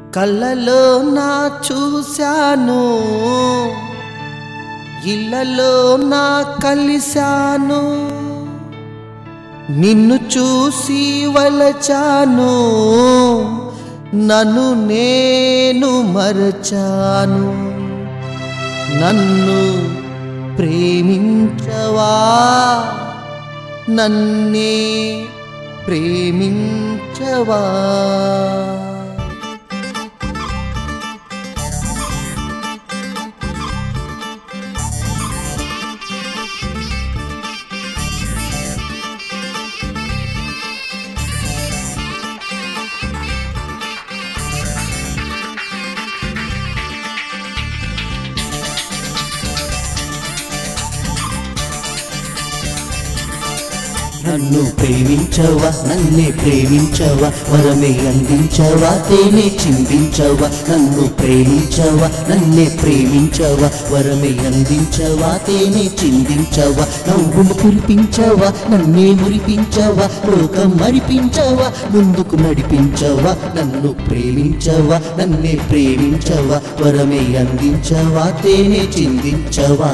కళ్ళలో నా చూశాను, ఇళ్ళలో నా కలిశాను, నిన్ను చూసి వలచాను, నన్ను నేను మరచాను. నన్ను ప్రేమించవా, నన్నే ప్రేమించవా. నన్ను ప్రేమించవా, నన్నే ప్రేమించవా, వరమే అందించవా, తేనె చిందించవా. నన్ను ప్రేమించవా, నన్నే ప్రేమించవా, వరమే అందించవా, తేనె చిందించవా. నవ్వులు కురిపించవా, నన్నే మురిపించవా, లోకం మరిపించవా, ముందుకు నడిపించవా. నన్ను ప్రేమించవా, నన్నే ప్రేమించవా, వరమే అందించవా, తేనె చిందించవా.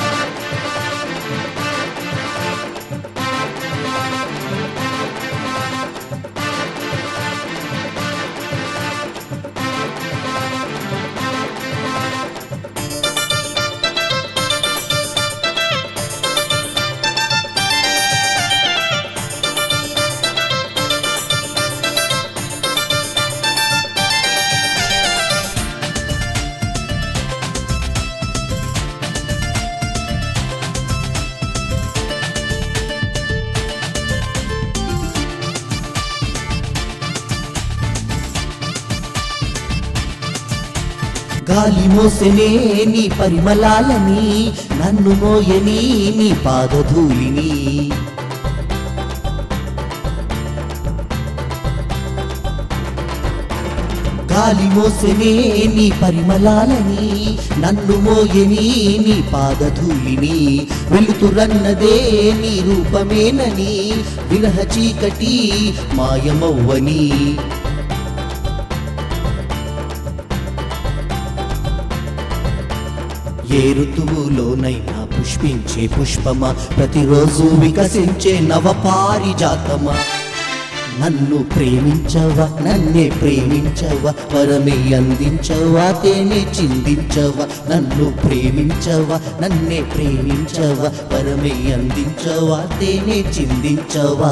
గాలి మోసెనే నీ పరిమళాలని, నన్ను మోయని నీ పాదధూళిని. గాలి మోసెనే నీ పరిమళాలని, నన్ను మోయని నీ పాదధూళిని. వెలుతురన్నదే నీ రూపమేనని, విరహ చీకటి మాయమవ్వని. ఏ ఋతువులోనైనా పుష్పించే పుష్పమా, ప్రతిరోజు వికసించే నవపారిజాతమా. నన్ను ప్రేమించవా, నన్నే ప్రేమించవా, వరమే అందించవా, తేనె చిందించవా. నన్ను ప్రేమించవా, నన్నే ప్రేమించవా, వరమే అందించవా, తేనె చిందించవా.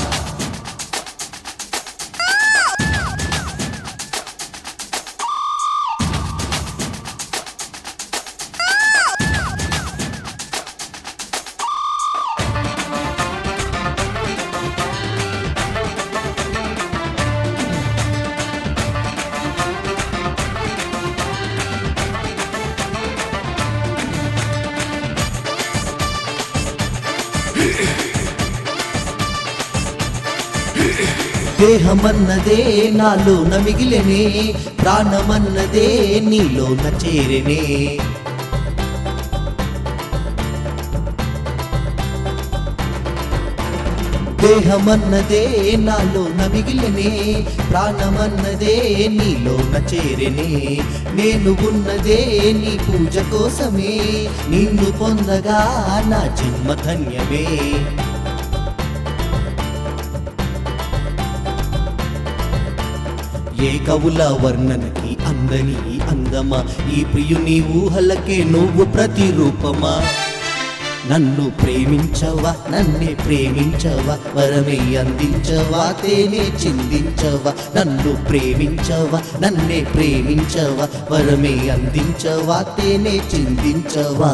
దేహమన్నదే నాలోన మిగిలెనే, ప్రాణమన్నదే నీలోన చేరెనే. దేహమన్నదే నాలోన మిగిలెనే, ప్రాణమన్నదే నీలోన చేరెనే. నేను ఉన్నదే నీ పూజ కోసమే, నిన్ను పొందగా నా జన్మ ధన్యమే. ఏ కవుల వర్ణనకి అందని అందమా, ఈ ప్రియుని ఊహలకే నువ్వు ప్రతిరూపమా. నన్ను ప్రేమించవా, నన్నే ప్రేమించవా, వరమే అందించవా, తేనె చిందించవా. నన్ను ప్రేమించవా, నన్నే ప్రేమించవా, వరమే అందించవా, తేనె చిందించవా.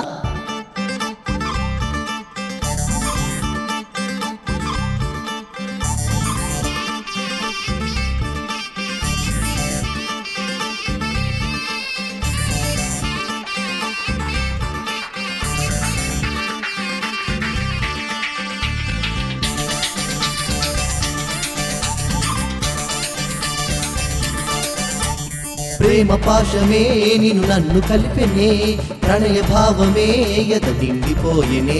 ప్రేమ పాశమే నిన్ను నన్ను కలిపెనే, ప్రణయ భావమే ఎద నిండిపోయెనే.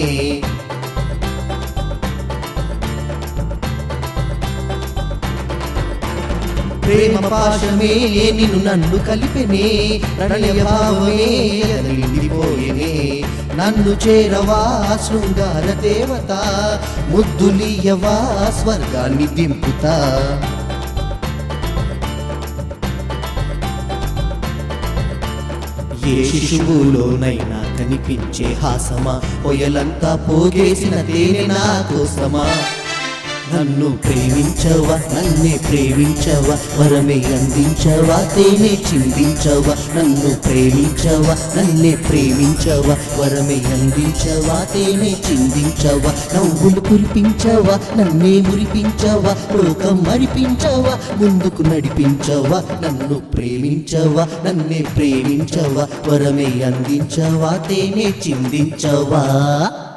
ప్రేమ పాశమే నిన్ను నన్ను కలిపెనే ప్రణయ భావమే నిండిపోయేనే నన్ను చేరవా శృంగార దేవత ముద్దులీయవా స్వర్గాన్ని దింపుతా ఏ శిశువులోనైనా కనిపించే హాసమా పొయలంతా పోగేసిన తేనె నా కోసమా నన్ను ప్రేమించవా నన్నే ప్రేమించవా వరమే అందించవా తేనె చిందించవా నన్ను ప్రేమించవా నన్నే ప్రేమించవా వరమే అందించవా తేనె చిందించవా నవ్వులు కురిపించవా నన్నే మురిపించవా లోకం మరిపించవా ముందుకు నడిపించవా నన్ను ప్రేమించవా నన్నే ప్రేమించవా వరమే అందించవా తేనె చిందించవా